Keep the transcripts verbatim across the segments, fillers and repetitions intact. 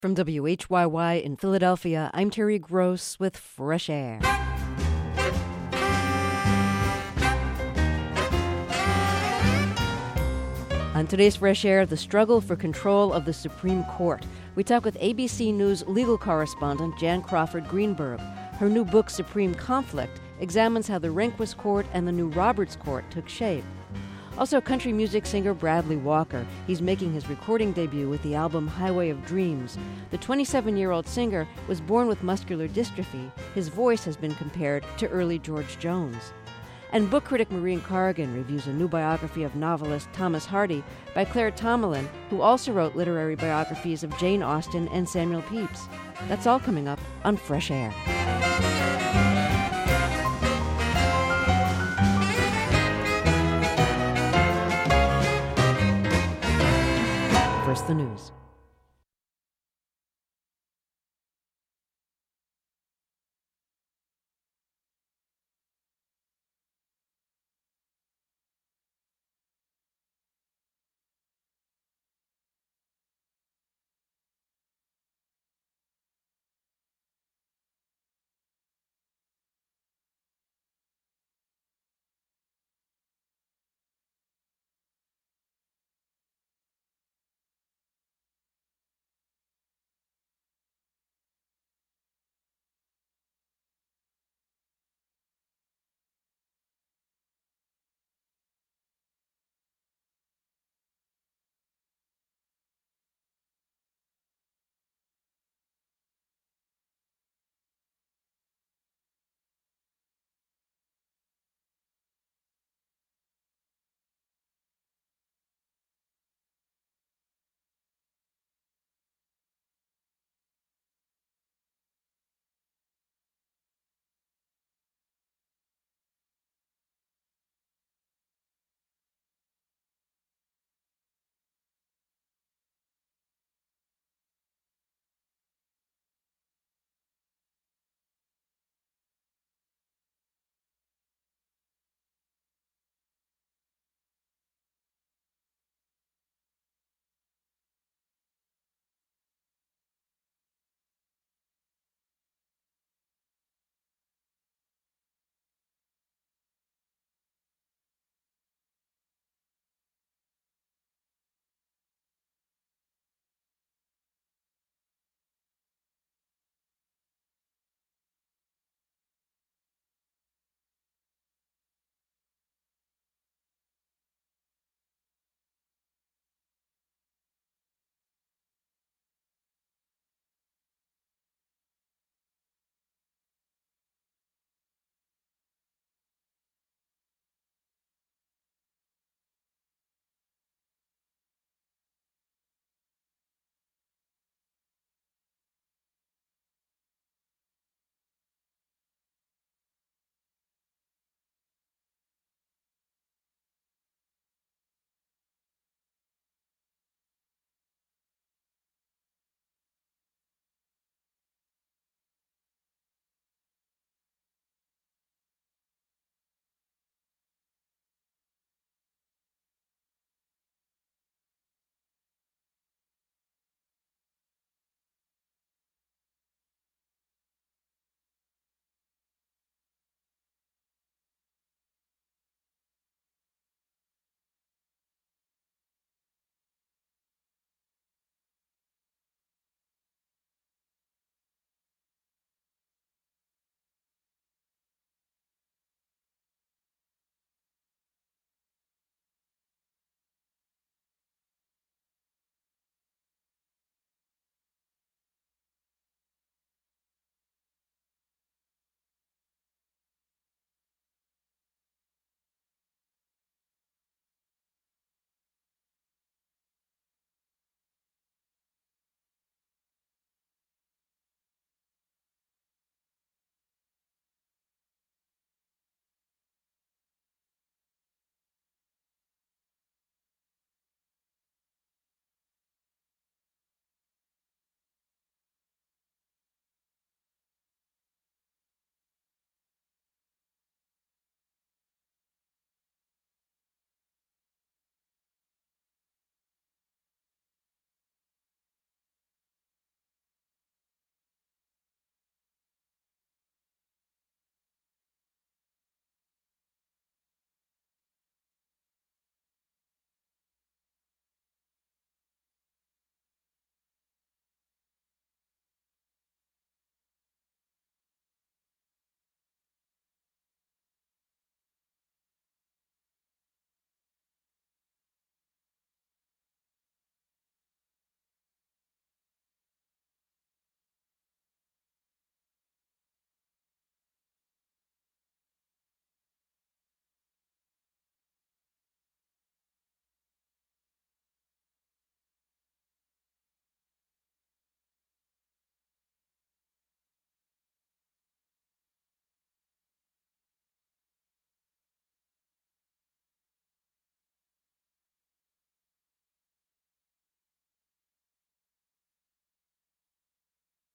From W H Y Y in Philadelphia, I'm Terry Gross with Fresh Air. On today's Fresh Air, the struggle for control of the Supreme Court. We talk with A B C News legal correspondent Jan Crawford Greenberg. Her new book, Supreme Conflict, examines how the Rehnquist Court and the new Roberts Court took shape. Also, country music singer Bradley Walker. He's making his recording debut with the album Highway of Dreams. The twenty-seven-year-old singer was born with muscular dystrophy. His voice has been compared to early George Jones. And book critic Maureen Corrigan reviews a new biography of novelist Thomas Hardy by Claire Tomalin, who also wrote literary biographies of Jane Austen and Samuel Pepys. That's all coming up on Fresh Air. First, the news.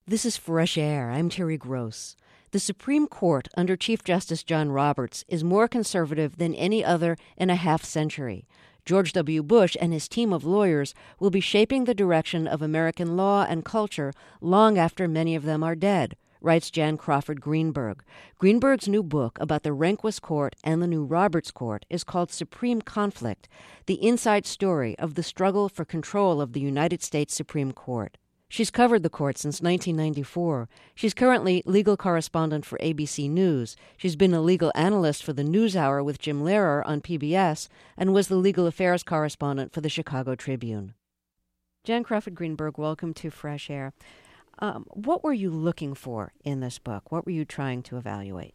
This is Fresh Air. I'm Terry Gross. The Supreme Court, under Chief Justice John Roberts, is more conservative than any other in a half century. George W. Bush and his team of lawyers will be shaping the direction of American law and culture long after many of them are dead, writes Jan Crawford Greenberg. Greenberg's new book about the Rehnquist Court and the new Roberts Court is called Supreme Conflict, the inside story of the struggle for control of the United States Supreme Court. She's covered the court since nineteen ninety-four. She's currently legal correspondent for A B C News. She's been a legal analyst for the NewsHour with Jim Lehrer on P B S and was the legal affairs correspondent for the Chicago Tribune. Jan Crawford Greenberg, welcome to Fresh Air. Um, what were you looking for in this book? What were you trying to evaluate?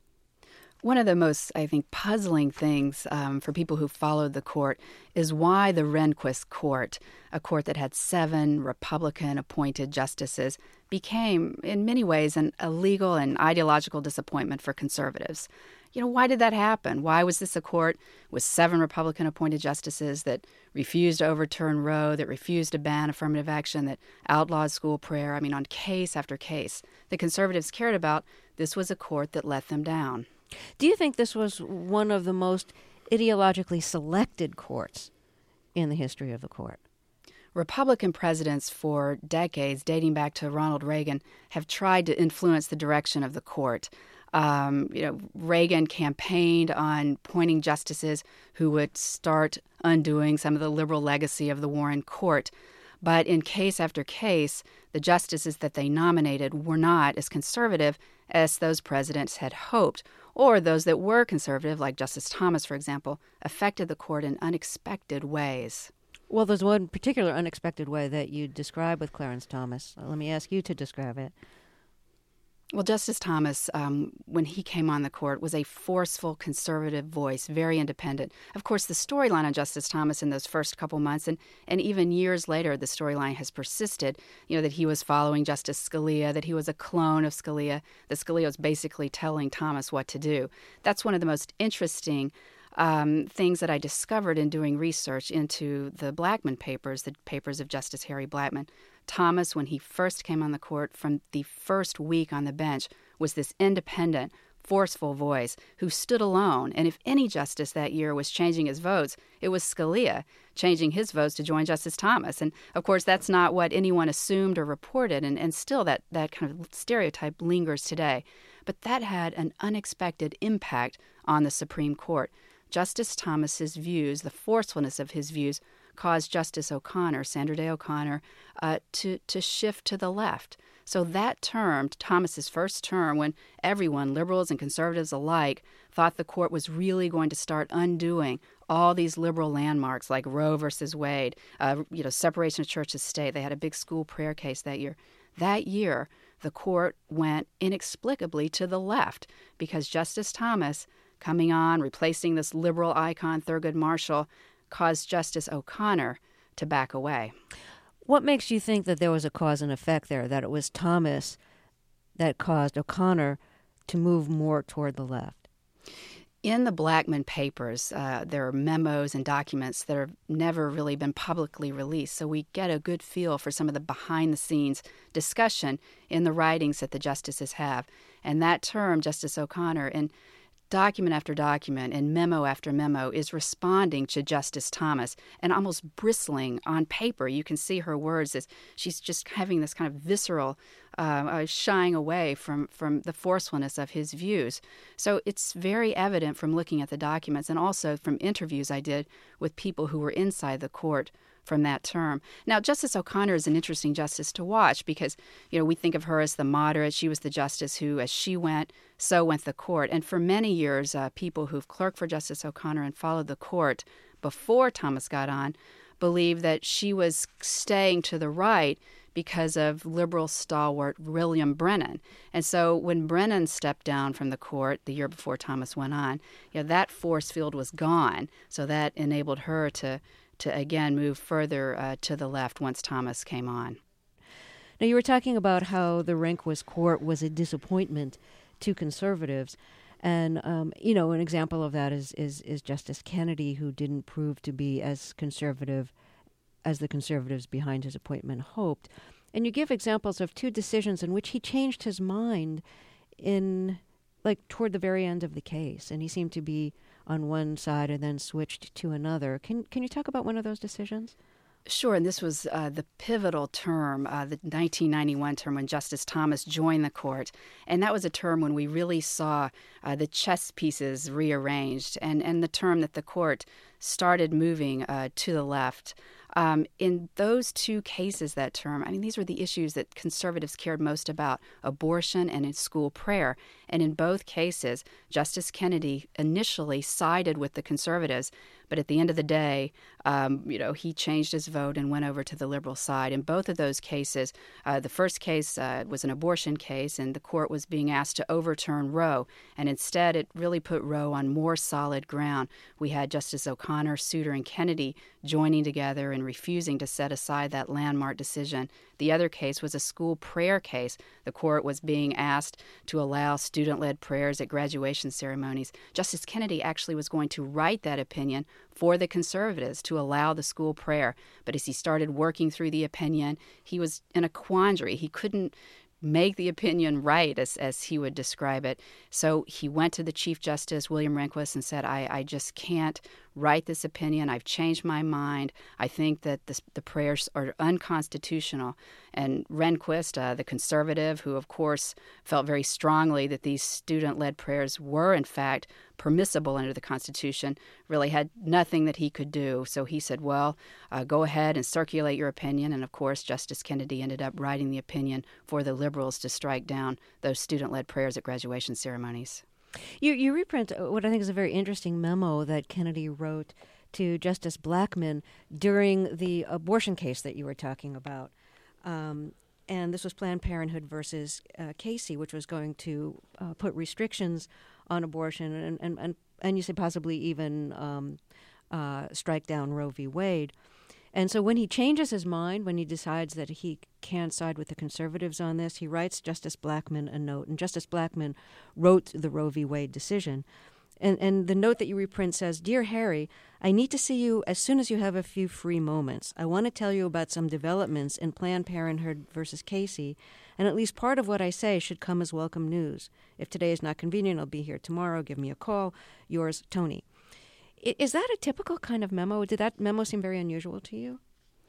One of the most, I think, puzzling things um, for people who followed the court is why the Rehnquist Court, a court that had seven Republican-appointed justices, became, in many ways, an, a legal and ideological disappointment for conservatives. You know, why did that happen? Why was this a court with seven Republican-appointed justices that refused to overturn Roe, that refused to ban affirmative action, that outlawed school prayer? I mean, on case after case, the conservatives cared about. This was a court that let them down. Do you think this was one of the most ideologically selected courts in the history of the court? Republican presidents for decades, dating back to Ronald Reagan, have tried to influence the direction of the court. Um, you know, Reagan campaigned on appointing justices who would start undoing some of the liberal legacy of the Warren Court. But in case after case, the justices that they nominated were not as conservative as those presidents had hoped, or those that were conservative, like Justice Thomas, for example, affected the court in unexpected ways. Well, there's one particular unexpected way that you describe with Clarence Thomas. Let me ask you to describe it. Well, Justice Thomas, um, when he came on the court, was a forceful conservative voice, very independent. Of course, the storyline on Justice Thomas in those first couple months, and, and even years later, the storyline has persisted, you know, that he was following Justice Scalia, that he was a clone of Scalia, that Scalia was basically telling Thomas what to do. That's one of the most interesting um, things that I discovered in doing research into the Blackmun papers, the papers of Justice Harry Blackmun. Thomas, when he first came on the court, from the first week on the bench, was this independent, forceful voice who stood alone. And if any justice that year was changing his votes, it was Scalia changing his votes to join Justice Thomas. And, of course, that's not what anyone assumed or reported, and, and still that, that kind of stereotype lingers today. But that had an unexpected impact on the Supreme Court. Justice Thomas's views, the forcefulness of his views, caused Justice O'Connor, Sandra Day O'Connor, uh, to, to shift to the left. So that term, Thomas's first term, when everyone, liberals and conservatives alike, thought the court was really going to start undoing all these liberal landmarks like Roe versus Wade, uh, you know, separation of church and state. They had a big school prayer case that year. That year, the court went inexplicably to the left because Justice Thomas, coming on, replacing this liberal icon, Thurgood Marshall, caused Justice O'Connor to back away. What makes you think that there was a cause and effect there, that it was Thomas that caused O'Connor to move more toward the left? In the Blackmun papers, uh, there are memos and documents that have never really been publicly released, so we get a good feel for some of the behind-the-scenes discussion in the writings that the justices have. And that term, Justice O'Connor, in document after document and memo after memo, is responding to Justice Thomas and almost bristling on paper. You can see her words as she's just having this kind of visceral uh, uh, shying away from, from the forcefulness of his views. So it's very evident from looking at the documents and also from interviews I did with people who were inside the court from that term. Now, Justice O'Connor is an interesting justice to watch because, you know, we think of her as the moderate. She was the justice who, as she went, so went the court. And for many years, uh, people who've clerked for Justice O'Connor and followed the court before Thomas got on believed that she was staying to the right because of liberal stalwart William Brennan. And so when Brennan stepped down from the court the year before Thomas went on, you know, that force field was gone. So that enabled her to to again move further uh, to the left once Thomas came on. Now, you were talking about how the Rehnquist Court was a disappointment to conservatives. And, um, you know, an example of that is, is, is Justice Kennedy, who didn't prove to be as conservative as the conservatives behind his appointment hoped. And you give examples of two decisions in which he changed his mind in, like, toward the very end of the case. And he seemed to be on one side and then switched to another. Can can you talk about one of those decisions? Sure, and this was uh, the pivotal term, uh, the nineteen ninety-one term when Justice Thomas joined the court. And that was a term when we really saw uh, the chess pieces rearranged and, and the term that the court started moving uh, to the left. Um, in those two cases that term, I mean, these were the issues that conservatives cared most about, abortion and in school prayer. And in both cases, Justice Kennedy initially sided with the conservatives, but at the end of the day, um, you know, he changed his vote and went over to the liberal side. In both of those cases, uh, the first case uh, was an abortion case, and the court was being asked to overturn Roe. And instead, it really put Roe on more solid ground. We had Justice O'Connor, Souter, and Kennedy joining together and refusing to set aside that landmark decision. The other case was a school prayer case. The court was being asked to allow student-led prayers at graduation ceremonies. Justice Kennedy actually was going to write that opinion for the conservatives to allow the school prayer. But as he started working through the opinion, he was in a quandary. He couldn't make the opinion right, as as he would describe it. So he went to the Chief Justice, William Rehnquist, and said, I, I just can't write this opinion. I've changed my mind. I think that this, the prayers are unconstitutional. And Rehnquist, uh, the conservative, who, of course, felt very strongly that these student-led prayers were, in fact, permissible under the Constitution, really had nothing that he could do. So he said, well, uh, go ahead and circulate your opinion. And, of course, Justice Kennedy ended up writing the opinion for the liberals to strike down those student-led prayers at graduation ceremonies. You you reprint what I think is a very interesting memo that Kennedy wrote to Justice Blackmun during the abortion case that you were talking about. Um, and this was Planned Parenthood versus uh, Casey, which was going to uh, put restrictions on abortion and, and, and, and you say possibly even um, uh, strike down Roe v. Wade. And so when he changes his mind, when he decides that he can't side with the conservatives on this, he writes Justice Blackmun a note. And Justice Blackmun wrote the Roe v. Wade decision. And, and the note that you reprint says, Dear Harry, I need to see you as soon as you have a few free moments. I want to tell you about some developments in Planned Parenthood versus Casey, and at least part of what I say should come as welcome news. If today is not convenient, I'll be here tomorrow. Give me a call. Yours, Tony. Is that a typical kind of memo? Did that memo seem very unusual to you?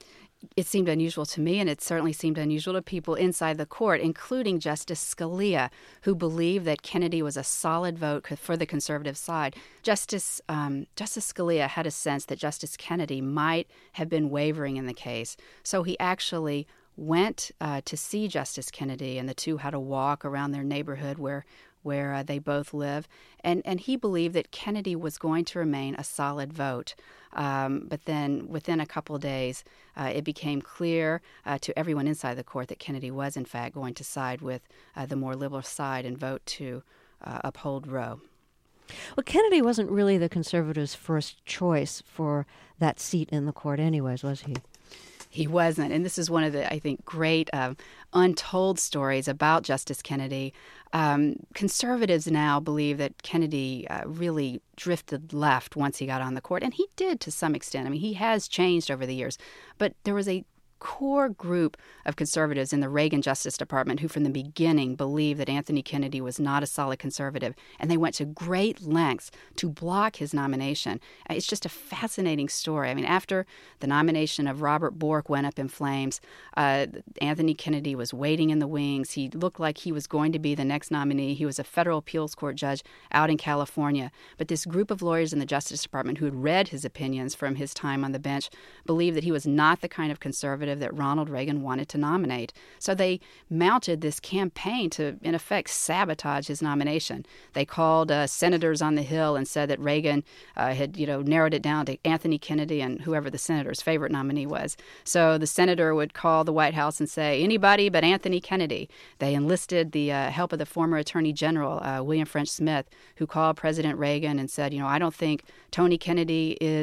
It seemed unusual to me, and it certainly seemed unusual to people inside the court, including Justice Scalia, who believed that Kennedy was a solid vote for the conservative side. Justice um, Justice Scalia had a sense that Justice Kennedy might have been wavering in the case, so he actually went uh, to see Justice Kennedy, and the two had a walk around their neighborhood where where uh, they both live, and, and he believed that Kennedy was going to remain a solid vote. Um, but then within a couple of days, uh, it became clear uh, to everyone inside the court that Kennedy was, in fact, going to side with uh, the more liberal side and vote to uh, uphold Roe. Well, Kennedy wasn't really the conservatives' first choice for that seat in the court anyways, was he? He wasn't. And this is one of the, I think, great um, untold stories about Justice Kennedy. Um, conservatives now believe that Kennedy uh, really drifted left once he got on the court. And he did to some extent. I mean, he has changed over the years. But there was a core group of conservatives in the Reagan Justice Department who from the beginning believed that Anthony Kennedy was not a solid conservative, and they went to great lengths to block his nomination. It's just a fascinating story. I mean, after the nomination of Robert Bork went up in flames, uh, Anthony Kennedy was waiting in the wings. He looked like he was going to be the next nominee. He was a federal appeals court judge out in California. But this group of lawyers in the Justice Department who had read his opinions from his time on the bench believed that he was not the kind of conservative that Ronald Reagan wanted to nominate. So they mounted this campaign to, in effect, sabotage his nomination. They called uh, senators on the Hill and said that Reagan uh, had, you know, narrowed it down to Anthony Kennedy and whoever the senator's favorite nominee was. So the senator would call the White House and say, anybody but Anthony Kennedy. They enlisted the uh, help of the former Attorney General, uh, William French Smith, who called President Reagan and said, you know, I don't think Tony Kennedy is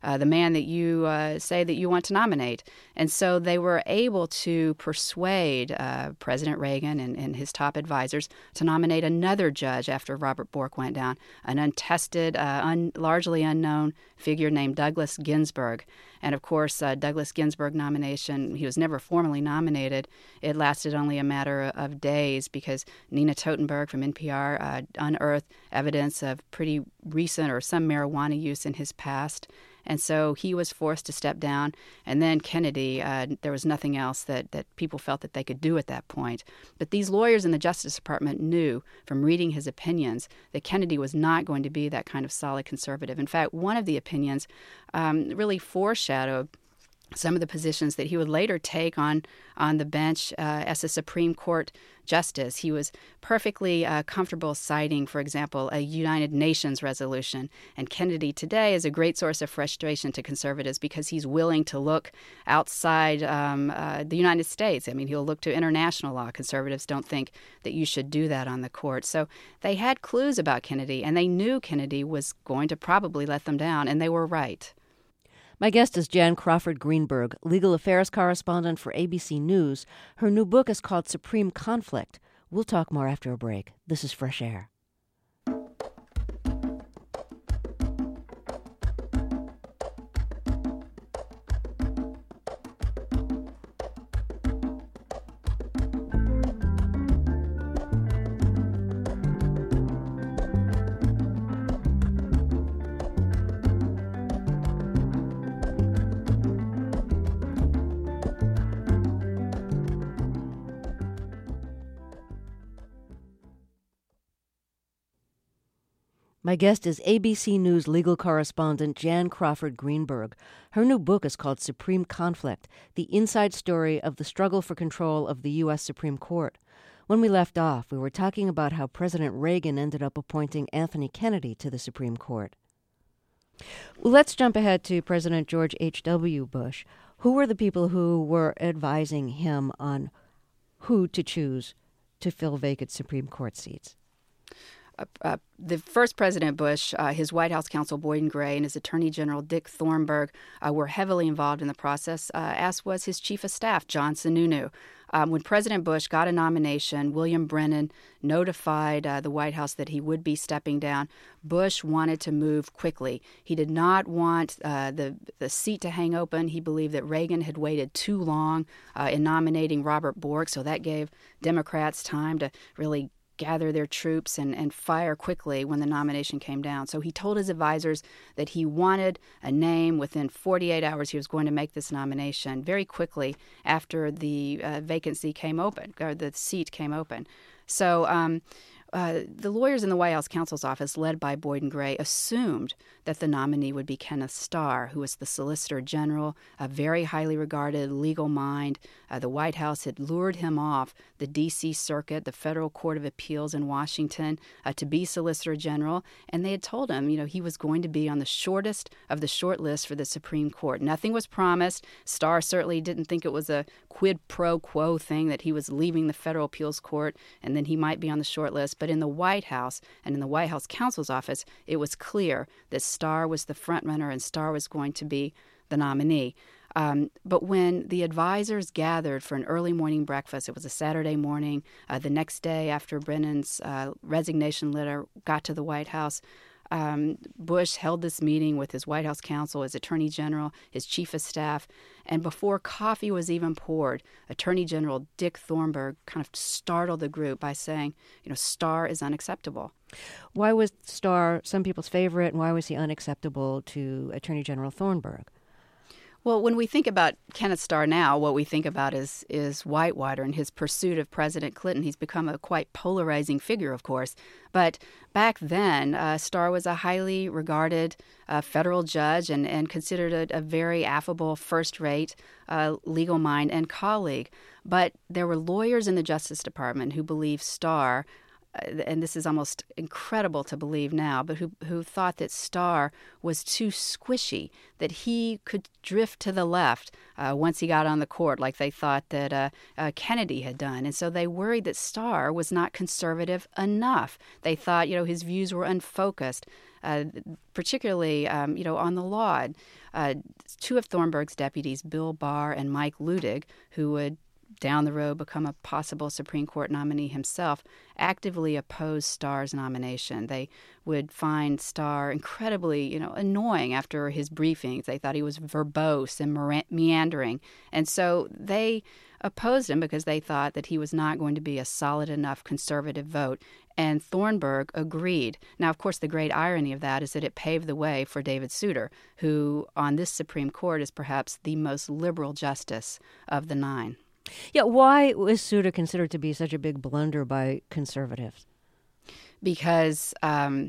uh, the man that you uh, say that you want to nominate. And so they were able to persuade uh, President Reagan and, and his top advisors to nominate another judge after Robert Bork went down, an untested, uh, un, largely unknown figure named Douglas Ginsburg. And of course, uh, Douglas Ginsburg nomination, he was never formally nominated. It lasted only a matter of days because Nina Totenberg from N P R uh, unearthed evidence of pretty recent or some marijuana use in his past. And so he was forced to step down. And then Kennedy, uh, there was nothing else that, that people felt that they could do at that point. But these lawyers in the Justice Department knew from reading his opinions that Kennedy was not going to be that kind of solid conservative. In fact, one of the opinions um, really foreshadowed some of the positions that he would later take on on the bench uh, as a Supreme Court justice. He was perfectly uh, comfortable citing, for example, a United Nations resolution. And Kennedy today is a great source of frustration to conservatives because he's willing to look outside um, uh, the United States. I mean, he'll look to international law. Conservatives don't think that you should do that on the court. So they had clues about Kennedy, and they knew Kennedy was going to probably let them down, and they were right. My guest is Jan Crawford Greenberg, legal affairs correspondent for A B C News. Her new book is called Supreme Conflict. We'll talk more after a break. This is Fresh Air. My guest is A B C News legal correspondent Jan Crawford Greenberg. Her new book is called Supreme Conflict, the inside story of the struggle for control of the U S Supreme Court. When we left off, we were talking about how President Reagan ended up appointing Anthony Kennedy to the Supreme Court. Well, let's jump ahead to President George H W. Bush. Who were the people who were advising him on who to choose to fill vacant Supreme Court seats? Uh, uh, the first President Bush, uh, his White House counsel Boyden Gray, and his Attorney General Dick Thornburg uh, were heavily involved in the process, uh, as was his Chief of Staff, John Sununu. Um, when President Bush got a nomination, William Brennan notified uh, the White House that he would be stepping down. Bush wanted to move quickly. He did not want uh, the, the seat to hang open. He believed that Reagan had waited too long uh, in nominating Robert Bork, so that gave Democrats time to really gather their troops and, and fire quickly when the nomination came down. So he told his advisors that he wanted a name. Within forty-eight hours, he was going to make this nomination very quickly after the uh, vacancy came open, or the seat came open. So um, uh, the lawyers in the White House counsel's office, led by Boyden Gray, assumed that the nominee would be Kenneth Starr, who was the Solicitor General, a very highly regarded legal mind. Uh, the White House had lured him off the D C Circuit, the Federal Court of Appeals in Washington, uh, to be Solicitor General, and they had told him, you know, he was going to be on the shortest of the short list for the Supreme Court. Nothing was promised. Starr certainly didn't think it was a quid pro quo thing that he was leaving the Federal Appeals Court and then he might be on the short list. But in the White House and in the White House counsel's office, it was clear that Starr was the front runner and Starr was going to be the nominee. Um, but when the advisors gathered for an early morning breakfast, it was a Saturday morning, uh, the next day after Brennan's uh, resignation letter got to the White House, um, Bush held this meeting with his White House counsel, his Attorney General, his Chief of Staff, and before coffee was even poured, Attorney General Dick Thornburg kind of startled the group by saying, you know, Starr is unacceptable. Why was Starr some people's favorite, and why was he unacceptable to Attorney General Thornburg? Well, when we think about Kenneth Starr now, what we think about is is Whitewater and his pursuit of President Clinton. He's become a quite polarizing figure, of course. But back then, uh, Starr was a highly regarded uh, federal judge and, and considered a, a very affable, first-rate uh, legal mind and colleague. But there were lawyers in the Justice Department who believed Starr, and this is almost incredible to believe now, but who who thought that Starr was too squishy, that he could drift to the left uh, once he got on the court, like they thought that uh, uh, Kennedy had done. And so they worried that Starr was not conservative enough. They thought, you know, his views were unfocused. uh, particularly, um, you know, on the law. Uh, two of Thornburg's deputies, Bill Barr and Mike Ludig, who would down the road become a possible Supreme Court nominee himself, actively opposed Starr's nomination. They would find Starr incredibly, you know, annoying after his briefings. They thought he was verbose and meandering. And so they opposed him because they thought that he was not going to be a solid enough conservative vote. And Thornburg agreed. Now, of course, the great irony of that is that it paved the way for David Souter, who on this Supreme Court is perhaps the most liberal justice of the nine. Yeah, why was Souter considered to be such a big blunder by conservatives? Because um,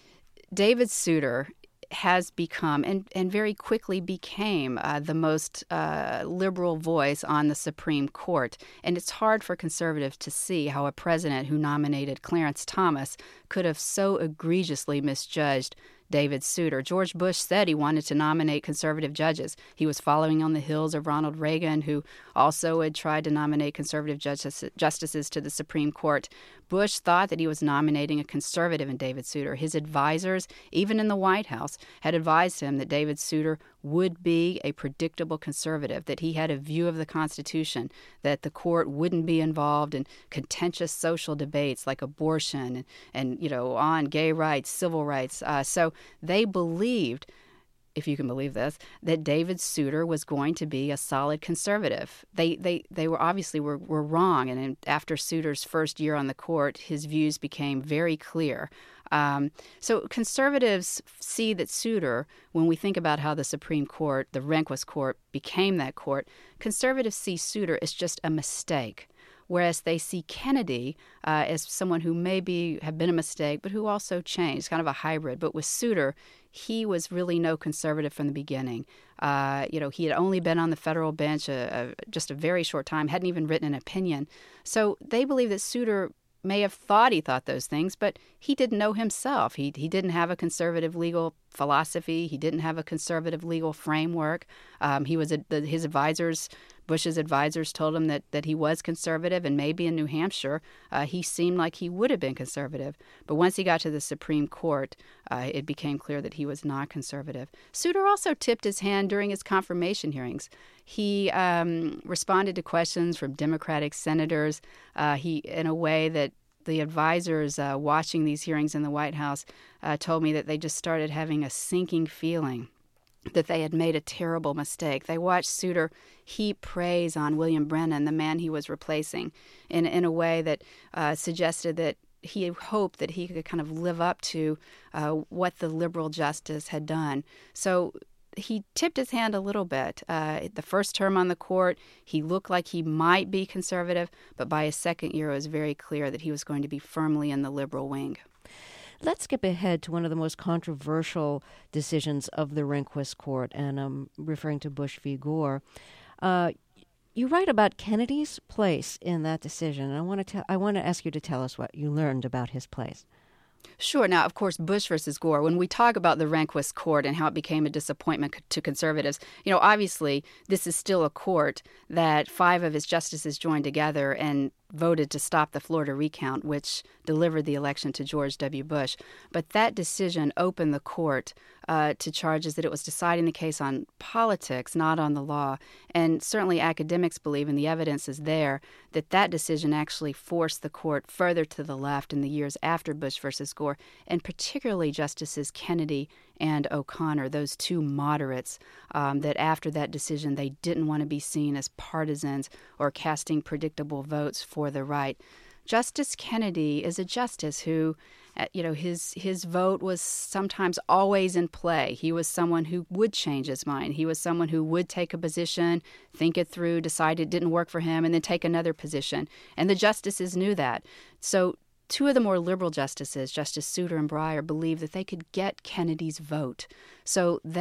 David Souter has become, and, and very quickly became, uh, the most uh, liberal voice on the Supreme Court. And it's hard for conservatives to see how a president who nominated Clarence Thomas could have so egregiously misjudged David Souter. George Bush said he wanted to nominate conservative judges. He was following on the heels of Ronald Reagan, who also had tried to nominate conservative justice, justices to the Supreme Court. Bush thought that he was nominating a conservative in David Souter. His advisors, even in the White House, had advised him that David Souter would be a predictable conservative, that he had a view of the Constitution, that the court wouldn't be involved in contentious social debates like abortion and, and you know, on gay rights, civil rights. Uh, so they believed, if you can believe this, that David Souter was going to be a solid conservative. They they they were obviously were, were wrong, and in, after Souter's first year on the court, his views became very clear. Um, so conservatives see that Souter, when we think about how the Supreme Court, the Rehnquist Court, became that court, conservatives see Souter as just a mistake, whereas they see Kennedy uh, as someone who maybe have been a mistake, but who also changed, kind of a hybrid. But with Souter, he was really no conservative from the beginning. Uh, you know, he had only been on the federal bench a, a, just a very short time, hadn't even written an opinion. So they believe that Souter may have thought he thought those things, but he didn't know himself. He he didn't have a conservative legal philosophy. He didn't have a conservative legal framework. Um, he was a, the, his advisors, Bush's advisors, told him that that he was conservative, and maybe in New Hampshire uh, he seemed like he would have been conservative. But once he got to the Supreme Court, uh, it became clear that he was not conservative. Souter also tipped his hand during his confirmation hearings. He um, responded to questions from Democratic senators. Uh, he in a way that the advisors uh, watching these hearings in the White House uh, told me that they just started having a sinking feeling that they had made a terrible mistake. They watched Souter heap praise on William Brennan, the man he was replacing, in, in a way that uh, suggested that he hoped that he could kind of live up to uh, what the liberal justice had done. So he tipped his hand a little bit. Uh, the first term on the court, he looked like he might be conservative, but by his second year, it was very clear that he was going to be firmly in the liberal wing. Let's skip ahead to one of the most controversial decisions of the Rehnquist Court, and I'm referring to Bush v. Gore. Uh, you write about Kennedy's place in that decision, and I want to te- I want to ask you to tell us what you learned about his place. Sure. Now, of course, Bush versus Gore, when we talk about the Rehnquist Court and how it became a disappointment to conservatives, you know, obviously this is still a court that five of its justices joined together and voted to stop the Florida recount, which delivered the election to George W. Bush. But that decision opened the court uh, to charges that it was deciding the case on politics, not on the law. And certainly academics believe, and the evidence is there, that that decision actually forced the court further to the left in the years after Bush versus Gore, and particularly Justices Kennedy and O'Connor, those two moderates, um, that after that decision they didn't want to be seen as partisans or casting predictable votes for the right. Justice Kennedy is a justice who, uh, you know, his his vote was sometimes always in play. He was someone who would change his mind. He was someone who would take a position, think it through, decide it didn't work for him, and then take another position. And the justices knew that. So two of the more liberal justices, Justice Souter and Breyer, believed that they could get Kennedy's vote. So they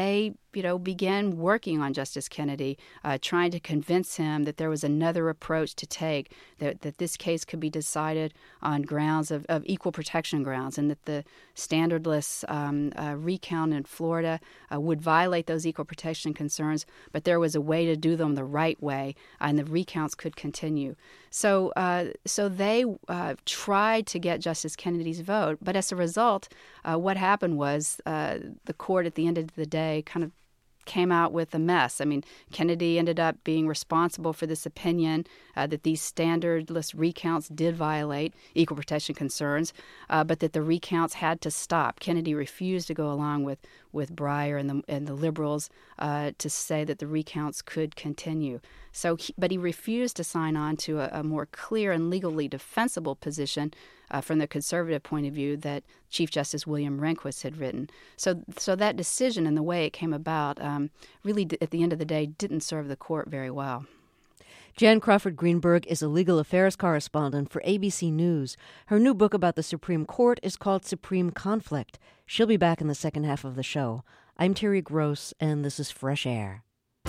you know, began working on Justice Kennedy, uh, trying to convince him that there was another approach to take, that, that this case could be decided on grounds of, of equal protection grounds, and that the standardless um, uh, recount in Florida uh, would violate those equal protection concerns, but there was a way to do them the right way, and the recounts could continue. So, uh, so they uh, tried to get Justice Kennedy's vote, but as a result, uh, what happened was uh, the court at the end of the day kind of came out with a mess. I mean, Kennedy ended up being responsible for this opinion uh, that these standardless recounts did violate equal protection concerns, uh, but that the recounts had to stop. Kennedy refused to go along with, with Breyer and the, and the liberals uh, to say that the recounts could continue. So, he, but he refused to sign on to a, a more clear and legally defensible position uh, from the conservative point of view that Chief Justice William Rehnquist had written. So, so that decision and the way it came about um, really, at the end of the day, didn't serve the court very well. Jan Crawford Greenberg is a legal affairs correspondent for A B C News. Her new book about the Supreme Court is called Supreme Conflict. She'll be back in the second half of the show. I'm Terry Gross, and this is Fresh Air.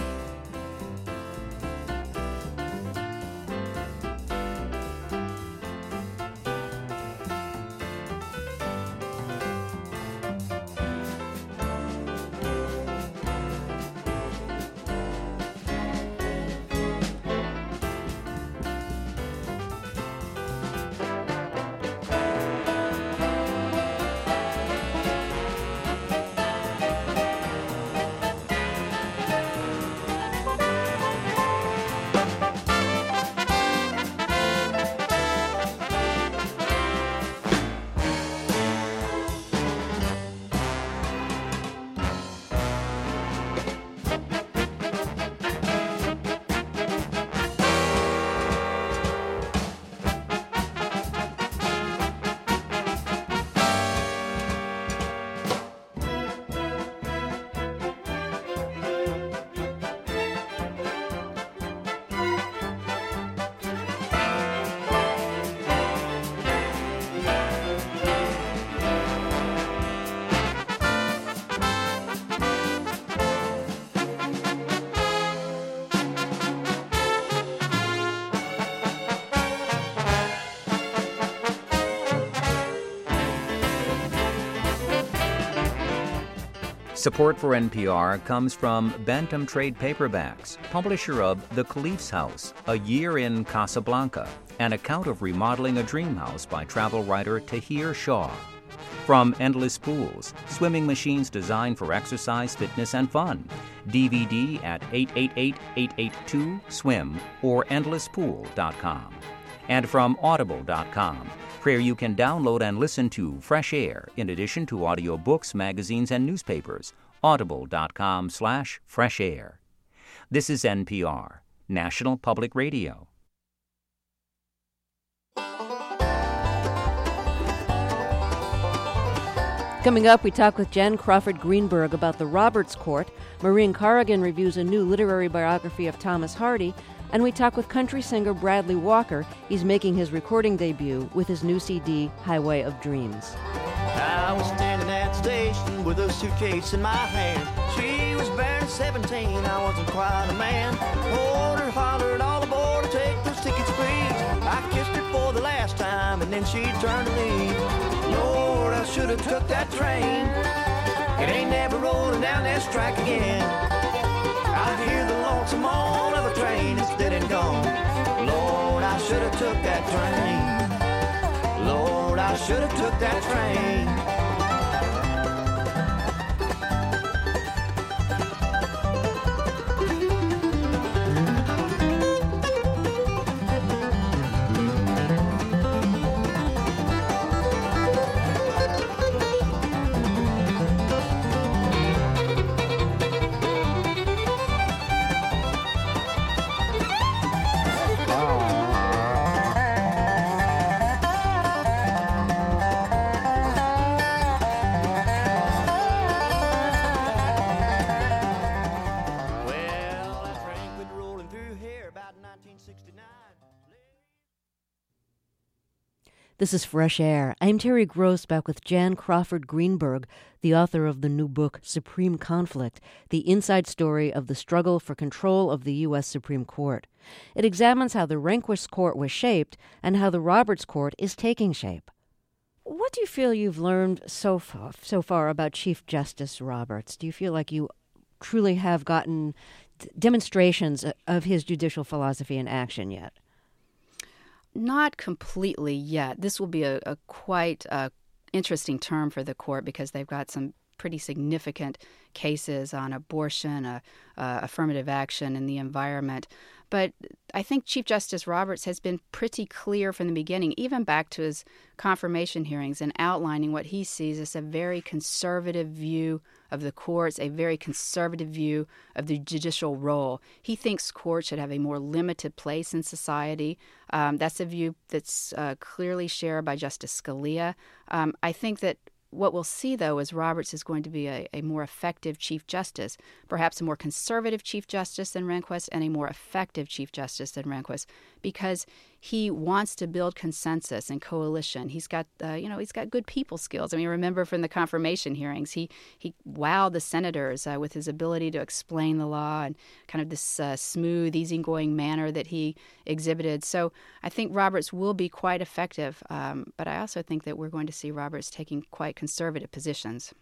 Support for N P R comes from Bantam Trade Paperbacks, publisher of The Caliph's House, A Year in Casablanca, an account of remodeling a dream house by travel writer Tahir Shah. From Endless Pools, swimming machines designed for exercise, fitness, and fun. D V D at eight eight eight, eight eight two, swim or endless pool dot com. And from audible dot com, where you can download and listen to Fresh Air in addition to audiobooks, magazines, and newspapers. audible dot com slash fresh air. This is N P R, National Public Radio. Coming up, we talk with Jan Crawford Greenberg about the Roberts Court. Maureen Corrigan reviews a new literary biography of Thomas Hardy. And we talk with country singer Bradley Walker. He's making his recording debut with his new C D, Highway of Dreams. I was standing at the station with a suitcase in my hand. She was barely seventeen, I wasn't quite a man. Order hollered all aboard to take those tickets, please. I kissed her for the last time and then she turned to leave. Lord, I should have took that train. It ain't never rolling down this track again. I hear the lonesome moan of a train that's dead and gone. Lord, I should have took that train. Lord, I should have took that train. This is Fresh Air. I'm Terry Gross, back with Jan Crawford Greenberg, the author of the new book, Supreme Conflict, the inside story of the struggle for control of the U S Supreme Court. It examines how the Rehnquist Court was shaped and how the Roberts Court is taking shape. What do you feel you've learned so far, so far about Chief Justice Roberts? Do you feel like you truly have gotten d- demonstrations of his judicial philosophy in action yet? Not completely yet. This will be a, a quite uh, interesting term for the court because they've got some pretty significant cases on abortion, uh, uh, affirmative action, and the environment. But I think Chief Justice Roberts has been pretty clear from the beginning, even back to his confirmation hearings, and outlining what he sees as a very conservative view of the courts, a very conservative view of the judicial role. He thinks courts should have a more limited place in society. Um, that's a view that's uh, clearly shared by Justice Scalia. Um, I think that what we'll see, though, is Roberts is going to be a, a more effective Chief Justice, perhaps a more conservative Chief Justice than Rehnquist and a more effective Chief Justice than Rehnquist, because he wants to build consensus and coalition. He's got, uh, you know, he's got good people skills. I mean, remember from the confirmation hearings, he he wowed the senators uh, with his ability to explain the law and kind of this uh, smooth, easygoing manner that he exhibited. So I think Roberts will be quite effective, um, but I also think that we're going to see Roberts taking quite conservative positions.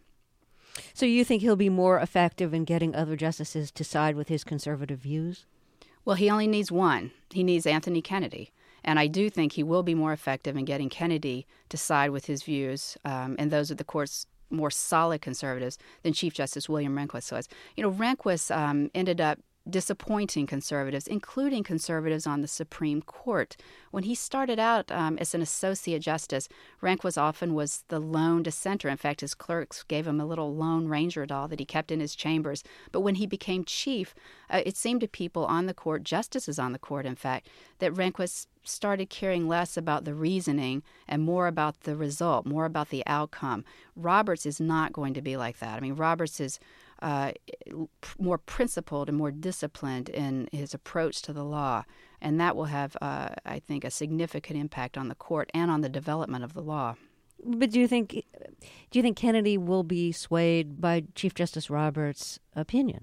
So you think he'll be more effective in getting other justices to side with his conservative views? Well, he only needs one. He needs Anthony Kennedy. And I do think he will be more effective in getting Kennedy to side with his views, um, and those of the court's more solid conservatives, than Chief Justice William Rehnquist was. You know, Rehnquist um, ended up disappointing conservatives, including conservatives on the Supreme Court. When he started out um, as an associate justice, Rehnquist often was the lone dissenter. In fact, his clerks gave him a little Lone Ranger doll that he kept in his chambers. But when he became chief, uh, it seemed to people on the court, justices on the court, in fact, that Rehnquist started caring less about the reasoning and more about the result, more about the outcome. Roberts is not going to be like that. I mean, Roberts is uh, more principled and more disciplined in his approach to the law, and that will have, uh, I think, a significant impact on the court and on the development of the law. But do you think do you think Kennedy will be swayed by Chief Justice Roberts' opinion?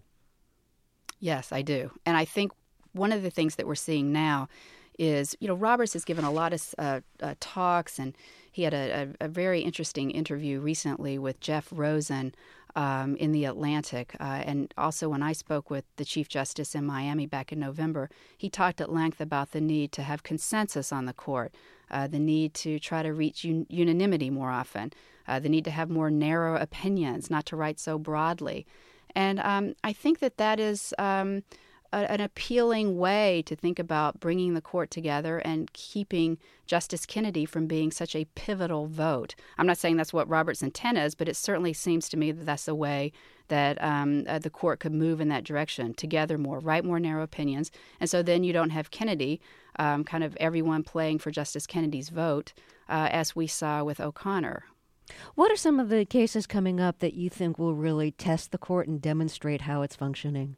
Yes, I do. And I think one of the things that we're seeing now is, you know, Roberts has given a lot of uh, uh, talks, and he had a, a, a very interesting interview recently with Jeff Rosen um, in The Atlantic. Uh, and also when I spoke with the Chief Justice in Miami back in November, he talked at length about the need to have consensus on the court, uh, the need to try to reach un- unanimity more often, uh, the need to have more narrow opinions, not to write so broadly. And um, I think that that is um, a, an appealing way to think about bringing the court together and keeping Justice Kennedy from being such a pivotal vote. I'm not saying that's what Roberts' intent is, but it certainly seems to me that that's a way that um, uh, the court could move in that direction, together more, write more narrow opinions. And so then you don't have Kennedy, um, kind of everyone playing for Justice Kennedy's vote, uh, as we saw with O'Connor. What are some of the cases coming up that you think will really test the court and demonstrate how it's functioning?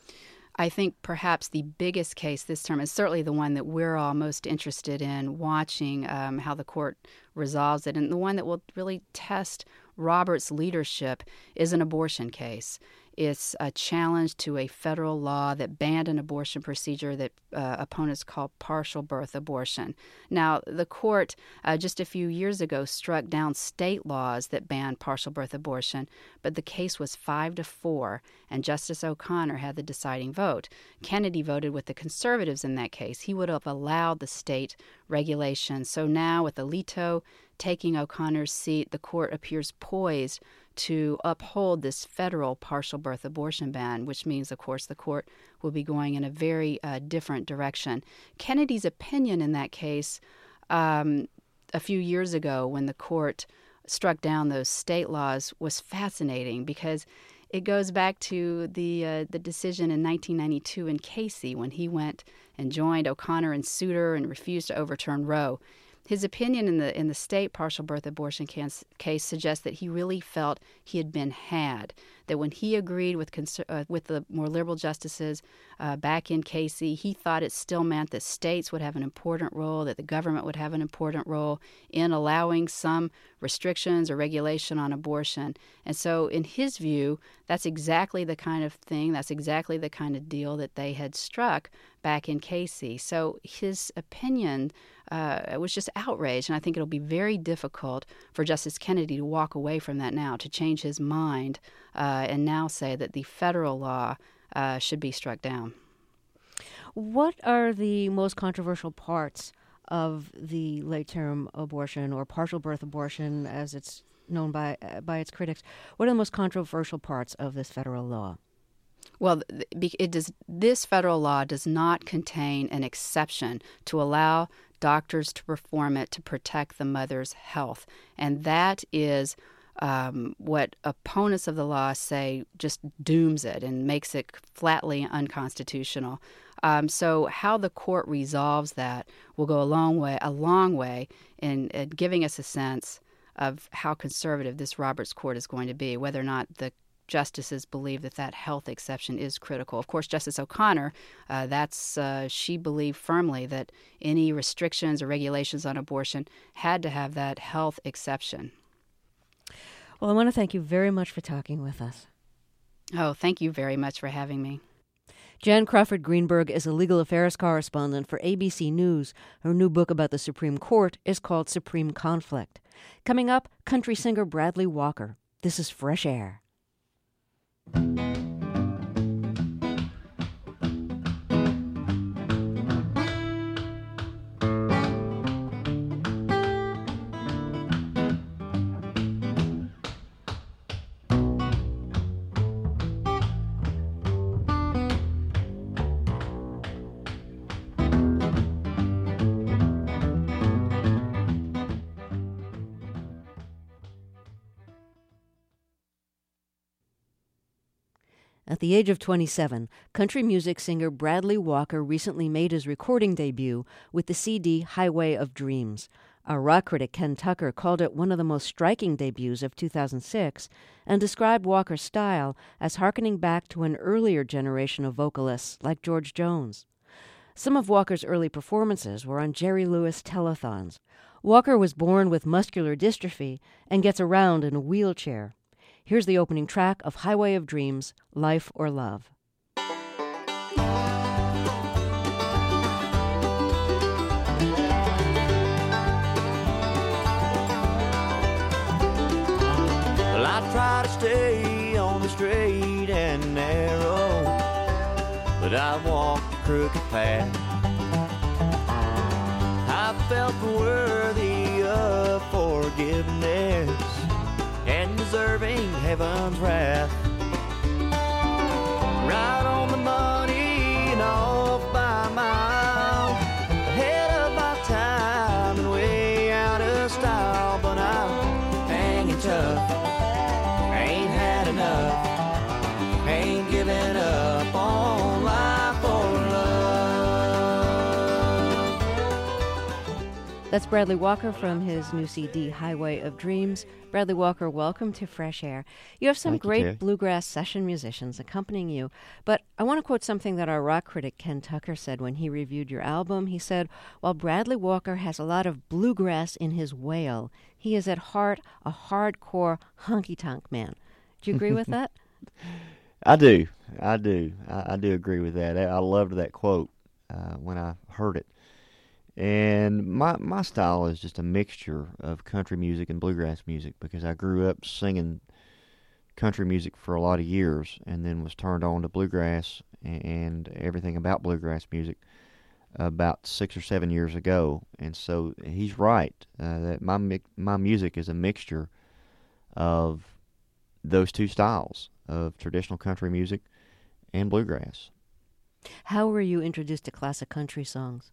I think perhaps the biggest case this term is certainly the one that we're all most interested in watching um, how the court resolves it. And the one that will really test Roberts' leadership is an abortion case. It's a challenge to a federal law that banned an abortion procedure that uh, opponents call partial birth abortion. Now, the court uh, just a few years ago struck down state laws that banned partial birth abortion, but the case was five to four, and Justice O'Connor had the deciding vote. Kennedy voted with the conservatives in that case. He would have allowed the state regulation. So now, with Alito taking O'Connor's seat, the court appears poised to uphold this federal partial birth abortion ban, which means, of course, the court will be going in a very uh, different direction. Kennedy's opinion in that case um, a few years ago when the court struck down those state laws was fascinating because it goes back to the uh, the decision in nineteen ninety-two in Casey when he went and joined O'Connor and Souter and refused to overturn Roe. His opinion in the in the state partial birth abortion case, case suggests that he really felt he had been had. That when he agreed with conser- uh, with the more liberal justices uh, back in Casey, he thought it still meant that states would have an important role, that the government would have an important role in allowing some restrictions or regulation on abortion. And so, in his view, that's exactly the kind of thing, that's exactly the kind of deal that they had struck back in Casey. So his opinion uh, was just outraged, and I think it'll be very difficult for Justice Kennedy to walk away from that now, to change his mind uh, and now say that the federal law uh, should be struck down. What are the most controversial parts of the late-term abortion, or partial birth abortion, as it's known by uh, by its critics? What are the most controversial parts of this federal law? Well, it does. This federal law does not contain an exception to allow doctors to perform it to protect the mother's health, and that is um, what opponents of the law say just dooms it and makes it flatly unconstitutional. Um, so, how the court resolves that will go a long way, a long way in, in giving us a sense of how conservative this Roberts Court is going to be, whether or not the justices believe that that health exception is critical. Of course, Justice O'Connor, uh, that's uh, she believed firmly that any restrictions or regulations on abortion had to have that health exception. Well, I want to thank you very much for talking with us. Oh, thank you very much for having me. Jan Crawford Greenberg is a legal affairs correspondent for A B C News. Her new book about the Supreme Court is called Supreme Conflict. Coming up, country singer Bradley Walker. This is Fresh Air. At the age of twenty-seven, country music singer Bradley Walker recently made his recording debut with the C D Highway of Dreams. Our rock critic Ken Tucker called it one of the most striking debuts of two thousand six and described Walker's style as hearkening back to an earlier generation of vocalists like George Jones. Some of Walker's early performances were on Jerry Lewis telethons. Walker was born with muscular dystrophy and gets around in a wheelchair. Here's the opening track of Highway of Dreams, Life or Love. Well, I try to stay on the straight and narrow, but I walk the crooked path. I felt worthy of forgiveness and deserving heaven's wrath. Right on the money and off by a mile, ahead of my time and way out of style, but I'm hanging tough, ain't had enough, ain't giving up on life or love. That's Bradley Walker from his new C D, Highway of Dreams. Bradley Walker, welcome to Fresh Air. You have some Thank great you, bluegrass session musicians accompanying you, but I want to quote something that our rock critic Ken Tucker said when he reviewed your album. He said, while Bradley Walker has a lot of bluegrass in his wail, he is at heart a hardcore honky-tonk man. Do you agree with that? I do. I do. I, I do agree with that. I, I loved that quote uh, when I heard it. And my my style is just a mixture of country music and bluegrass music because I grew up singing country music for a lot of years and then was turned on to bluegrass and everything about bluegrass music about six or seven years ago. And so he's right uh, that my my music is a mixture of those two styles of traditional country music and bluegrass. How were you introduced to classic country songs?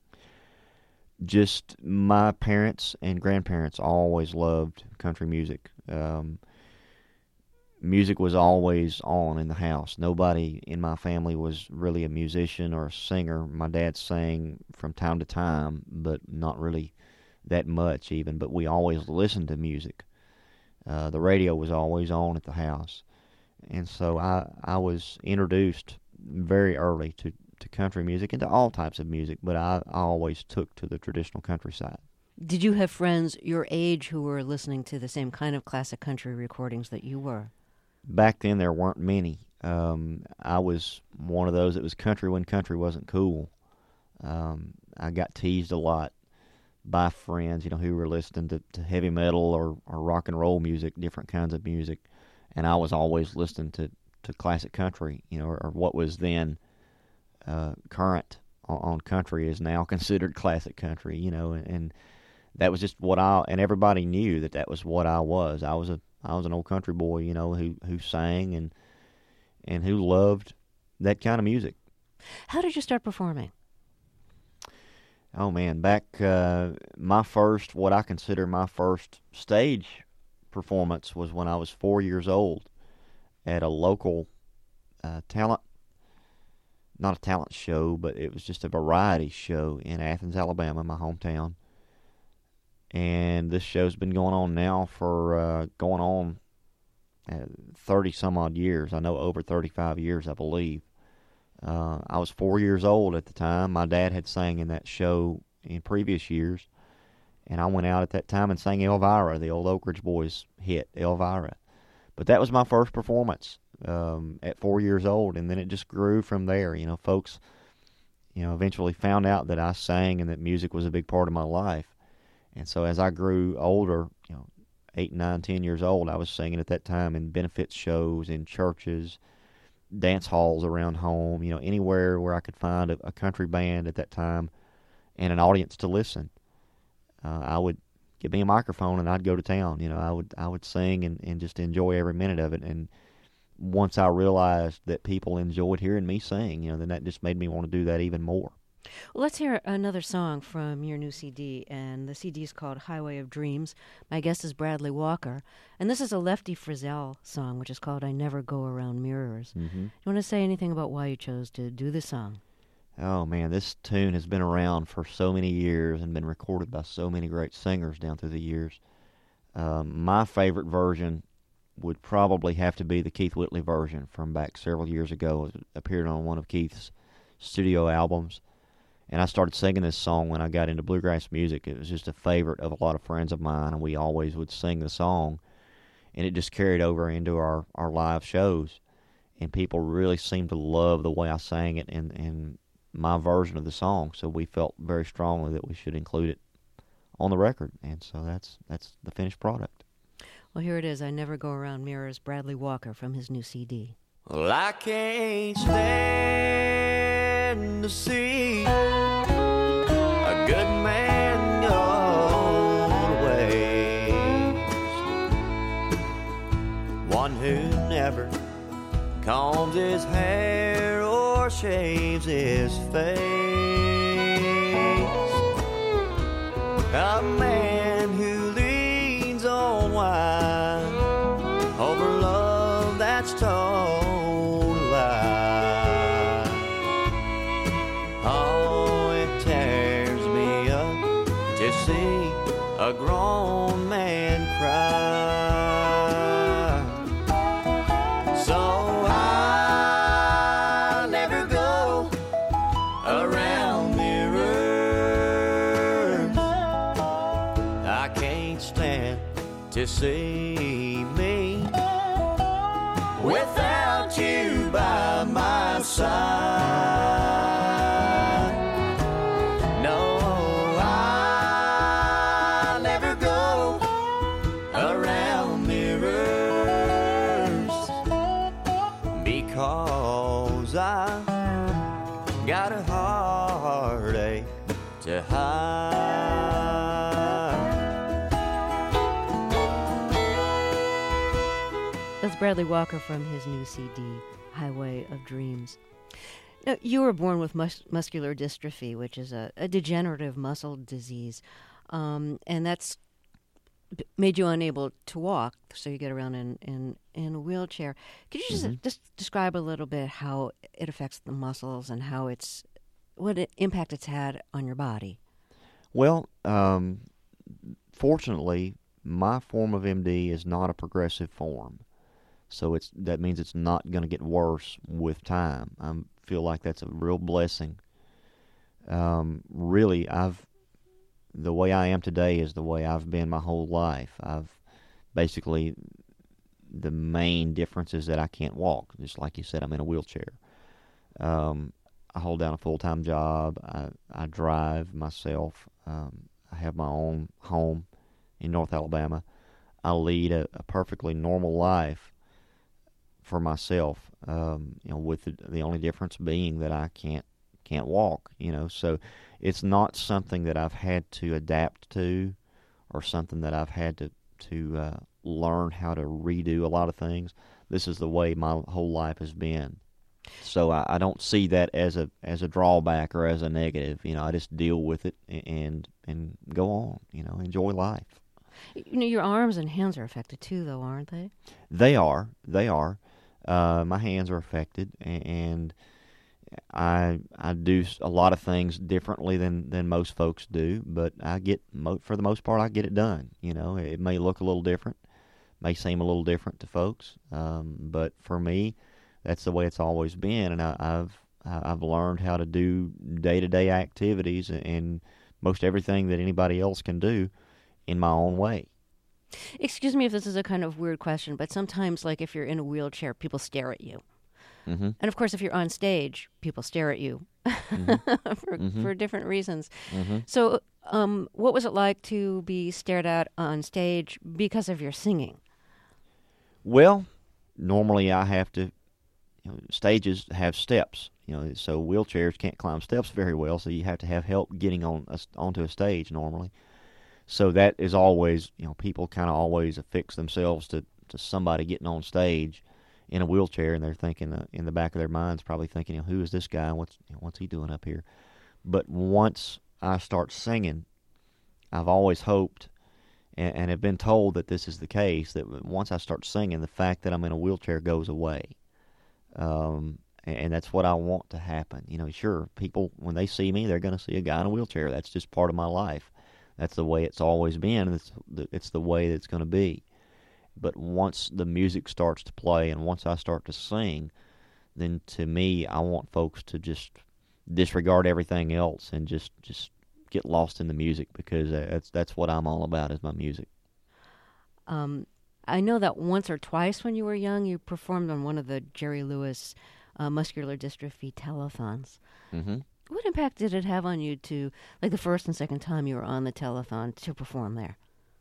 Just my parents and grandparents always loved country music. Um, music was always on in the house. Nobody in my family was really a musician or a singer. My dad sang from time to time, but not really that much even, but we always listened to music. Uh, the radio was always on at the house. And so I, I was introduced very early to, to country music and to all types of music, but I, I always took to the traditional country side. Did you have friends your age who were listening to the same kind of classic country recordings that you were? Back then there weren't many. Um, I was one of those that was country when country wasn't cool. Um, I got teased a lot by friends, you know, who were listening to, to heavy metal or, or rock and roll music, different kinds of music, and I was always listening to, to classic country, you know, or, or what was then uh, current on, on country is now considered classic country, you know, and, and that was just what I, and everybody knew that that was what I was. I was a, I was an old country boy, you know, who, who sang and, and who loved that kind of music. How did you start performing? Oh, man, back uh, my first, what I consider my first stage performance was when I was four years old at a local uh, talent, not a talent show, but it was just a variety show in Athens, Alabama, my hometown. And this show's been going on now for uh, going on thirty some odd years. I know over thirty-five years, I believe. Uh, I was four years old at the time. My dad had sang in that show in previous years, and I went out at that time and sang Elvira, the old Oak Ridge Boys hit, Elvira. But that was my first performance um, at four years old, and then it just grew from there. You know, folks, you know, eventually found out that I sang and that music was a big part of my life. And so as I grew older, you know, eight, nine, ten years old, I was singing at that time in benefit shows, in churches, dance halls around home, you know, anywhere where I could find a, a country band at that time and an audience to listen. Uh, I would give me a microphone and I'd go to town. You know, I would I would sing and, and just enjoy every minute of it. And once I realized that people enjoyed hearing me sing, you know, then that just made me want to do that even more. Well, let's hear another song from your new C D, and the C D is called Highway of Dreams. My guest is Bradley Walker, and this is a Lefty Frizzell song, which is called I Never Go Around Mirrors. Mm-hmm. Do you want to say anything about why you chose to do this song? Oh, man, this tune has been around for so many years and been recorded by so many great singers down through the years. Um, my favorite version would probably have to be the Keith Whitley version from back several years ago. It appeared on one of Keith's studio albums. And I started singing this song when I got into bluegrass music. It was just a favorite of a lot of friends of mine, and we always would sing the song. And it just carried over into our, our live shows. And people really seemed to love the way I sang it and, and my version of the song. So we felt very strongly that we should include it on the record. And so that's that's the finished product. Well, here it is, I Never Go Around Mirrors, Bradley Walker from his new C D. Well, I can't stand to see a good man go to waste. One who never combs his hair or shaves his face. A man who leans on wine over love that's told. A grown man cry. So I never go around mirrors. I can't stand to see me without you by my side. Cause I got a heartache to hide. That's Bradley Walker from his new C D, Highway of Dreams. Now, you were born with mus- muscular dystrophy, which is a, a degenerative muscle disease, um, and that's made you unable to walk, so you get around in, in, in a wheelchair. Could you just mm-hmm. just describe a little bit how it affects the muscles and how it's what it, impact it's had on your body? Well, um, fortunately, my form of M D is not a progressive form. So it's that means it's not going to get worse with time. I feel like that's a real blessing. Um, really, I've the way I am today is the way I've been my whole life. I've basically, the main difference is that I can't walk. Just like you said, I'm in a wheelchair. Um, I hold down a full-time job. I, I drive myself. Um, I have my own home in North Alabama. I lead a, a perfectly normal life for myself. Um, you know, with the, the only difference being that I can't can't walk. You know, so it's not something that I've had to adapt to, or something that I've had to to uh, learn how to redo a lot of things. This is the way my whole life has been. So I, I don't see that as a as a drawback or as a negative. You know, I just deal with it and and go on. You know, enjoy life. You know, your arms and hands are affected too, though, aren't they? They are. They are. Uh, my hands are affected, and I I do a lot of things differently than, than most folks do. But I get mo- for the most part, I get it done. You know, it may look a little different, may seem a little different to folks, um, but for me, that's the way it's always been, and I, I've I've learned how to do day-to-day activities and most everything that anybody else can do in my own way. Excuse me if this is a kind of weird question, but sometimes, like if you're in a wheelchair, people stare at you. Mm-hmm. And of course, if you're on stage, people stare at you Mm-hmm. for, mm-hmm. for different reasons. Mm-hmm. So um, what was it like to be stared at on stage because of your singing? Well, normally I have to, you know, stages have steps, you know, so wheelchairs can't climb steps very well, so you have to have help getting on a, onto a stage normally. So that is always, you know, people kind of always affix themselves to, to somebody getting on stage in a wheelchair, and they're thinking, uh, in the back of their minds, probably thinking, you know, who is this guy? What's you know, what's he doing up here? But once I start singing, I've always hoped and, and have been told that this is the case, that once I start singing, the fact that I'm in a wheelchair goes away. Um, and, and that's what I want to happen. You know, sure, people, when they see me, they're going to see a guy in a wheelchair. That's just part of my life. That's the way it's always been, and it's the, it's the way that it's going to be. But once the music starts to play and once I start to sing, then to me, I want folks to just disregard everything else and just, just get lost in the music, because that's that's what I'm all about, is my music. Um, I know that once or twice when you were young, you performed on one of the Jerry Lewis uh, muscular dystrophy telethons. Mm-hmm. What impact did it have on you to, like the first and second time you were on the telethon, to perform there?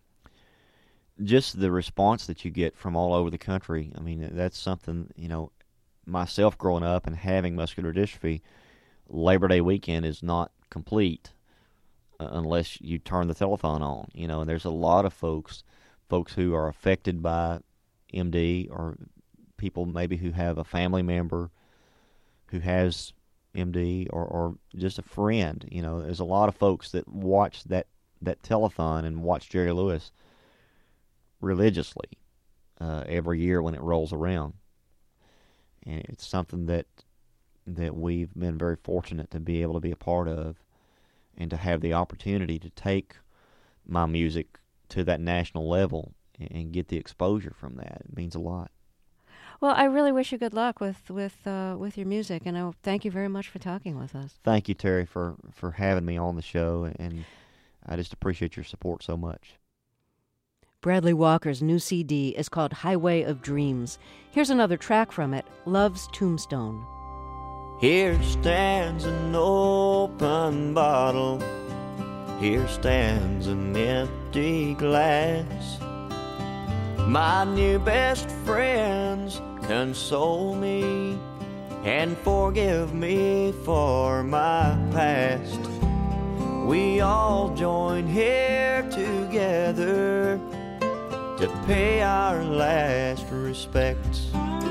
Just the response that you get from all over the country. I mean, that's something, you know, myself growing up and having muscular dystrophy, Labor Day weekend is not complete uh, unless you turn the telethon on, you know, and there's a lot of folks, folks who are affected by M D, or people maybe who have a family member who has M D, or, or just a friend. You know, there's a lot of folks that watch that, that telethon and watch Jerry Lewis religiously uh, every year when it rolls around, and it's something that that we've been very fortunate to be able to be a part of, and to have the opportunity to take my music to that national level and, and get the exposure from that. It means a lot. Well, I really wish you good luck with with uh, with your music, and I thank you very much for talking with us. Thank you, Terry, for, for having me on the show, and I just appreciate your support so much. Bradley Walker's new C D is called Highway of Dreams. Here's another track from it, Love's Tombstone. Here stands an open bottle. Here stands an empty glass. My new best friends console me and forgive me for my past. We all join here together to pay our last respects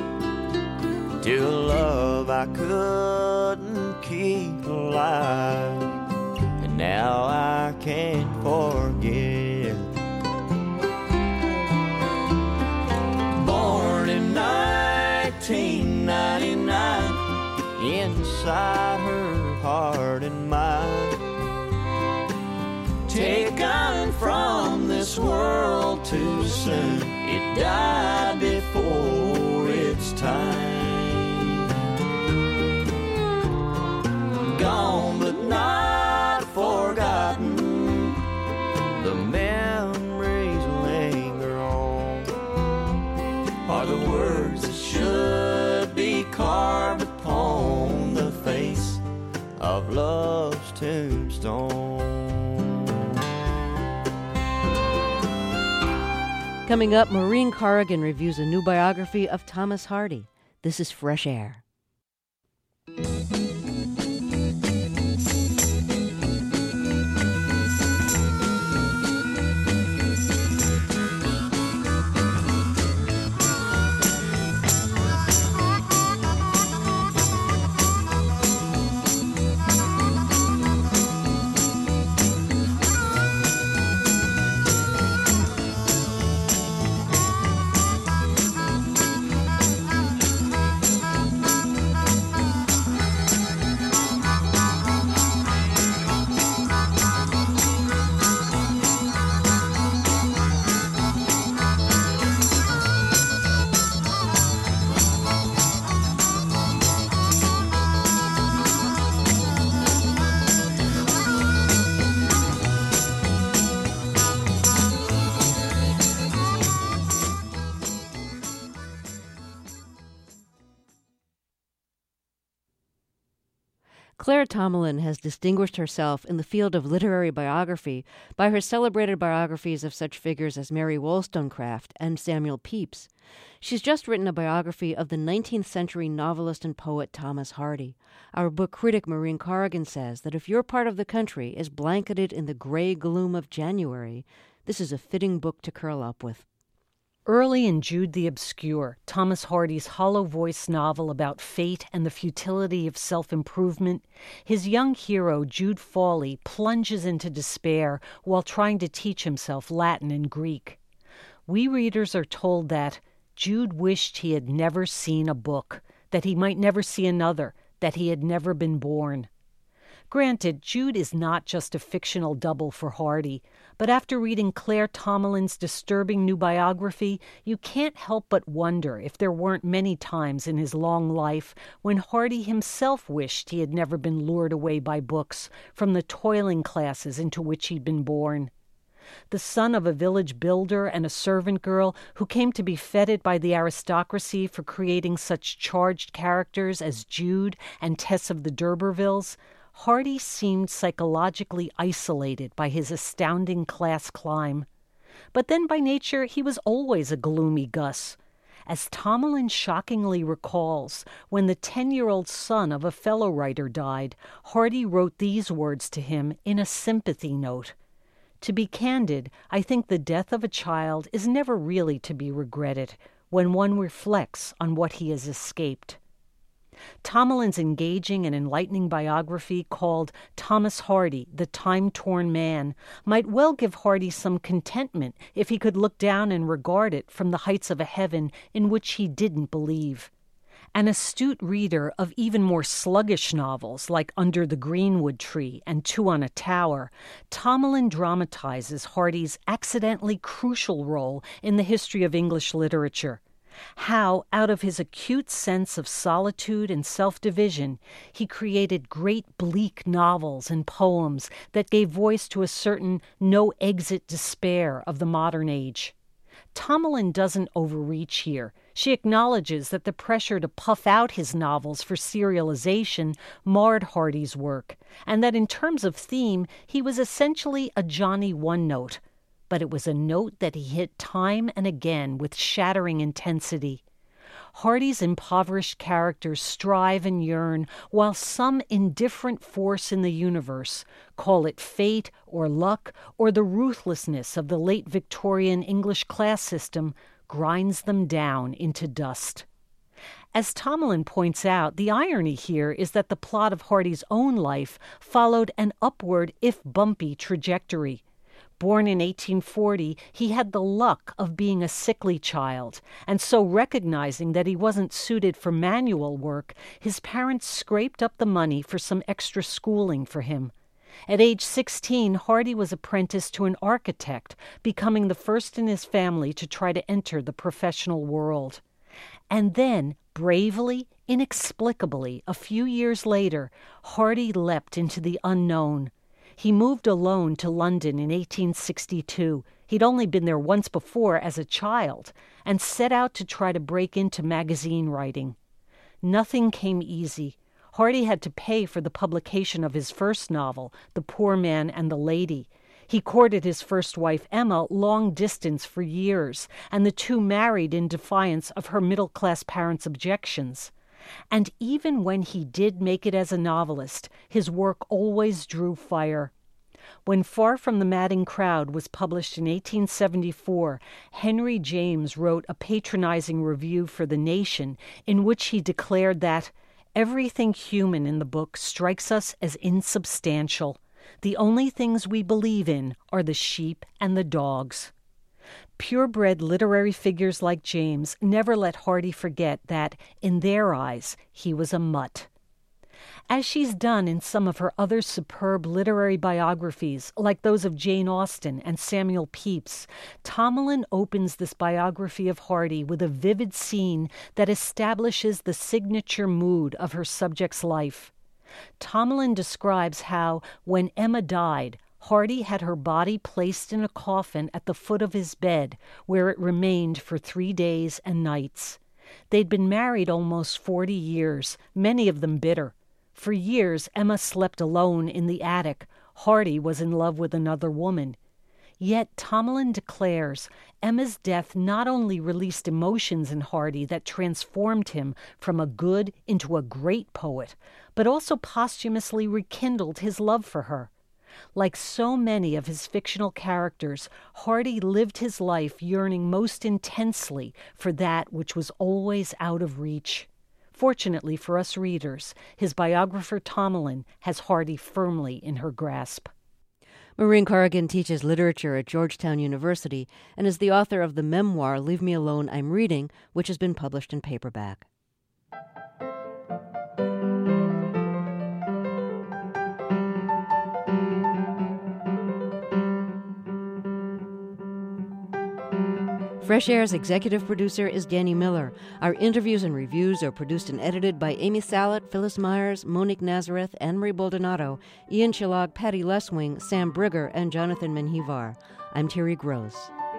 to a love I couldn't keep alive, and now I can't forget. Born in nineteen ninety-nine, inside her heart and mind, taken from this too soon. It died before its time. Gone but not forgotten. The memories linger on. Are the words that should be carved upon the face of love's tombstone. Coming up, Maureen Corrigan reviews a new biography of Thomas Hardy. This is Fresh Air. Claire Tomalin has distinguished herself in the field of literary biography by her celebrated biographies of such figures as Mary Wollstonecraft and Samuel Pepys. She's just written a biography of the nineteenth century novelist and poet Thomas Hardy. Our book critic Maureen Corrigan says that if your part of the country is blanketed in the gray gloom of January, this is a fitting book to curl up with. Early in Jude the Obscure, Thomas Hardy's hollow-voiced novel about fate and the futility of self-improvement, his young hero, Jude Fawley, plunges into despair while trying to teach himself Latin and Greek. We readers are told that Jude wished he had never seen a book, that he might never see another, that he had never been born. Granted, Jude is not just a fictional double for Hardy, but after reading Claire Tomalin's disturbing new biography, you can't help but wonder if there weren't many times in his long life when Hardy himself wished he had never been lured away by books from the toiling classes into which he'd been born. The son of a village builder and a servant girl who came to be feted by the aristocracy for creating such charged characters as Jude and Tess of the D'Urbervilles, Hardy seemed psychologically isolated by his astounding class climb. But then by nature he was always a gloomy Gus. As Tomalin shockingly recalls, when the ten-year-old son of a fellow writer died, Hardy wrote these words to him in a sympathy note. To be candid, I think the death of a child is never really to be regretted when one reflects on what he has escaped. Tomalin's engaging and enlightening biography called Thomas Hardy, the Time-Torn Man, might well give Hardy some contentment if he could look down and regard it from the heights of a heaven in which he didn't believe. An astute reader of even more sluggish novels like Under the Greenwood Tree and Two on a Tower, Tomalin dramatizes Hardy's accidentally crucial role in the history of English literature. How, out of his acute sense of solitude and self-division, he created great bleak novels and poems that gave voice to a certain no-exit despair of the modern age. Tomalin doesn't overreach here. She acknowledges that the pressure to puff out his novels for serialization marred Hardy's work, and that in terms of theme, he was essentially a Johnny One-Note. But it was a note that he hit time and again with shattering intensity. Hardy's impoverished characters strive and yearn, while some indifferent force in the universe, call it fate or luck or the ruthlessness of the late Victorian English class system, grinds them down into dust. As Tomalin points out, the irony here is that the plot of Hardy's own life followed an upward, if bumpy, trajectory. Born in eighteen forty, he had the luck of being a sickly child, and so recognizing that he wasn't suited for manual work, his parents scraped up the money for some extra schooling for him. At age sixteen, Hardy was apprenticed to an architect, becoming the first in his family to try to enter the professional world. And then, bravely, inexplicably, a few years later, Hardy leapt into the unknown. He moved alone to London in eighteen sixty-two. He'd only been there once before as a child, and set out to try to break into magazine writing. Nothing came easy. Hardy had to pay for the publication of his first novel, The Poor Man and the Lady. He courted his first wife, Emma, long distance for years, and the two married in defiance of her middle-class parents' objections. And even when he did make it as a novelist, his work always drew fire. When Far from the Madding Crowd was published in eighteen seventy-four, Henry James wrote a patronizing review for The Nation in which he declared that everything human in the book strikes us as insubstantial. The only things we believe in are the sheep and the dogs. Purebred literary figures like James never let Hardy forget that, in their eyes, he was a mutt. As she's done in some of her other superb literary biographies, like those of Jane Austen and Samuel Pepys, Tomalin opens this biography of Hardy with a vivid scene that establishes the signature mood of her subject's life. Tomalin describes how, when Emma died, Hardy had her body placed in a coffin at the foot of his bed, where it remained for three days and nights. They'd been married almost forty years, many of them bitter. For years, Emma slept alone in the attic. Hardy was in love with another woman. Yet Tomalin declares Emma's death not only released emotions in Hardy that transformed him from a good into a great poet, but also posthumously rekindled his love for her. Like so many of his fictional characters, Hardy lived his life yearning most intensely for that which was always out of reach. Fortunately for us readers, his biographer Tomalin has Hardy firmly in her grasp. Maureen Corrigan teaches literature at Georgetown University and is the author of the memoir Leave Me Alone, I'm Reading, which has been published in paperback. Fresh Air's executive producer is Danny Miller. Our interviews and reviews are produced and edited by Amy Salet, Phyllis Myers, Monique Nazareth, Anne-Marie Baldonado, Ian Chillag, Patty Leswing, Sam Brigger, and Jonathan Menjivar. I'm Terry Gross.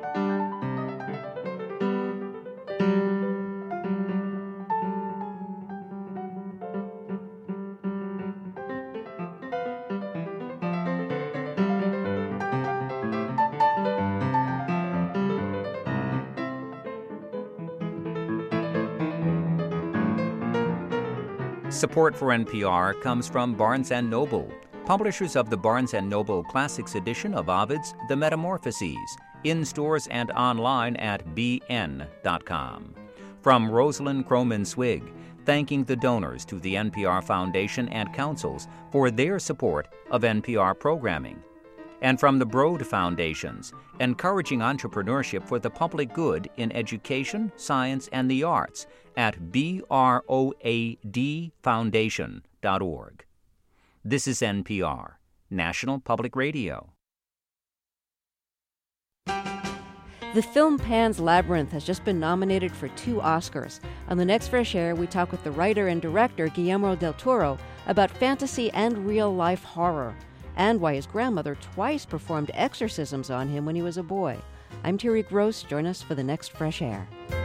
Support for N P R comes from Barnes and Noble, publishers of the Barnes and Noble Classics edition of Ovid's The Metamorphoses, in stores and online at b n dot com. From Rosalind Croman Swig, thanking the donors to the N P R Foundation and councils for their support of N P R programming. And from the Broad Foundations, encouraging entrepreneurship for the public good in education, science, and the arts at b r o a d foundation dot org. This is N P R, National Public Radio. The film Pan's Labyrinth has just been nominated for two Oscars. On the next Fresh Air, we talk with the writer and director Guillermo del Toro about fantasy and real-life horror, and why his grandmother twice performed exorcisms on him when he was a boy. I'm Terry Gross. Join us for the next Fresh Air.